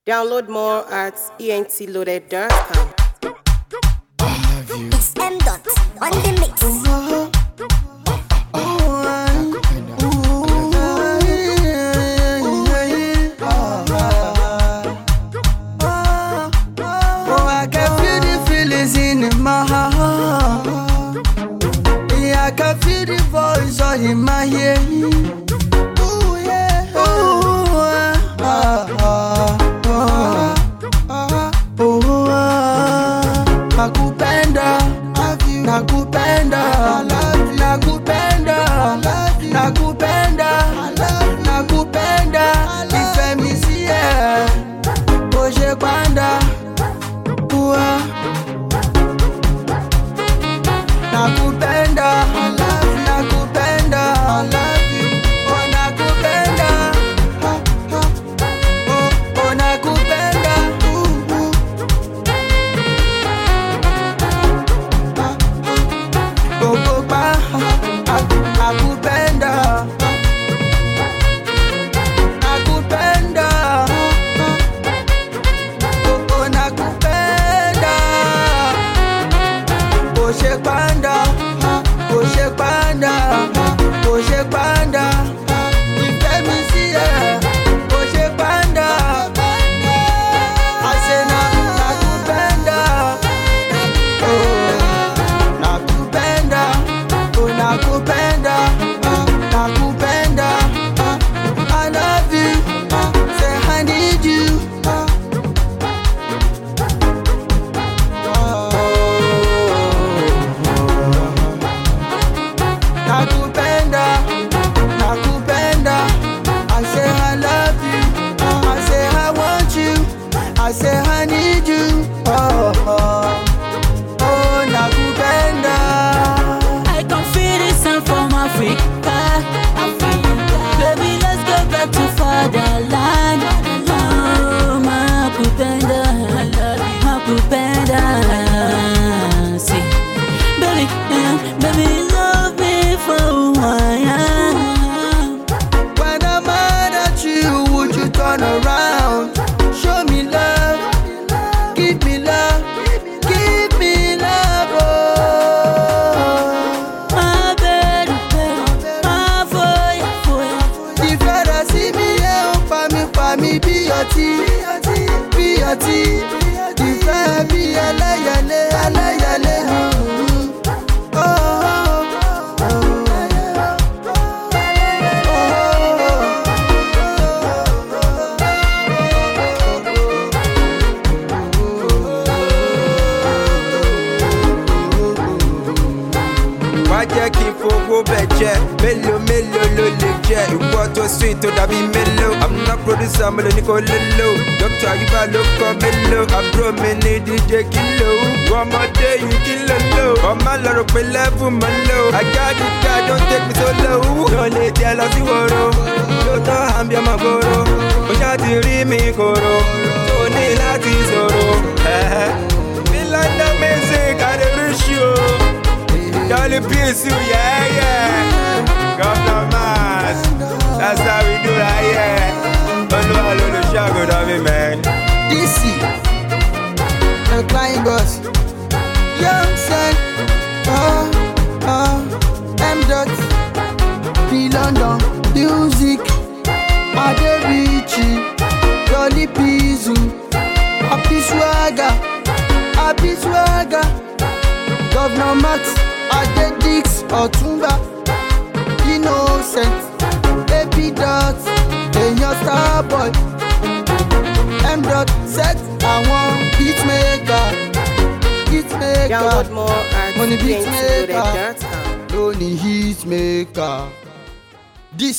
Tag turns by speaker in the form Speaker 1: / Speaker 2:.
Speaker 1: Download more at entloaded.com.
Speaker 2: It's M. Dot on the mix.
Speaker 3: I can feel the feelings in my heart. Yeah, I can feel the voice all in my head. Ooh, yeah. Ooh, nakupenda, nakupenda, nakupenda, nakupenda, nakupenda, ife mi si e, o se panda, nakupenda, nakupenda, oh nakupenda, oh nakupenda, ogopa, nakupenda, nakupenda, oh nakupenda, o se panda, o se panda, o se panda, ife mi si e, o se panda, I say nakupenda, oh nakupenda, oh nakupenda, nakupenda, I love you, say I need you. Nakupenda, nakupenda, I say I love you, I say I want you, I say I need you. Oh, nakupenda.
Speaker 4: I can feel the sun from Africa. Baby, let's go back to fatherland. Oh, nakupenda, nakupenda. See, baby, baby, love me for who I am.
Speaker 3: When I'm mad at you, would you turn around? Show me love, give me love, give me love. Oh,
Speaker 4: My baby, my boy.
Speaker 3: ìfẹ́ rẹ̀ sí mi yẹ ó pa mí bí ọtí, bí ọtí. Ìfẹ́ bí ẹlẹ́yẹlé, ẹlẹ́yẹlé. Oh, oh,
Speaker 5: wá jẹ́ kí n fowó bẹ̀ jẹ́ mélòó mélòó ló lè jẹ́ ìwọ tó sweet tó dàbí mélòó I'm not producer mo lè ní kó lè lò Dr. Ayuba ló kọ́ mélòó àbúrò mi ní DJ Kilo ọmọdé yìí kí ló lò ọmọ lọ́rọ̀ pé level mọ́ lò àjádìká don't take me so low yóò lè jẹ́ lọ sí wòrò yóò tán àmì ọmọ gbòòrò ó ṣáà ti rí mi kòrò tó ní láti sọ̀rọ̀ ní London music I dey reach you. Dolly Peace, yeah. Governor Mass, that's how we do that, yeah. Oluwalo the shago of it, man.
Speaker 3: DC, the client boss, Young Sen, M. Dot, P. London, Music, Aderichi, Dolly Peace, Happy Swagger, Governor Max, Adedix, Otunba, Innocent, AP Dot, Eyan Starboy, M. Dot, Set, àwọn beatmaker,
Speaker 1: Download more at
Speaker 3: Money beatmaker,
Speaker 1: entloaded.com.
Speaker 3: Lonely hitmaker. This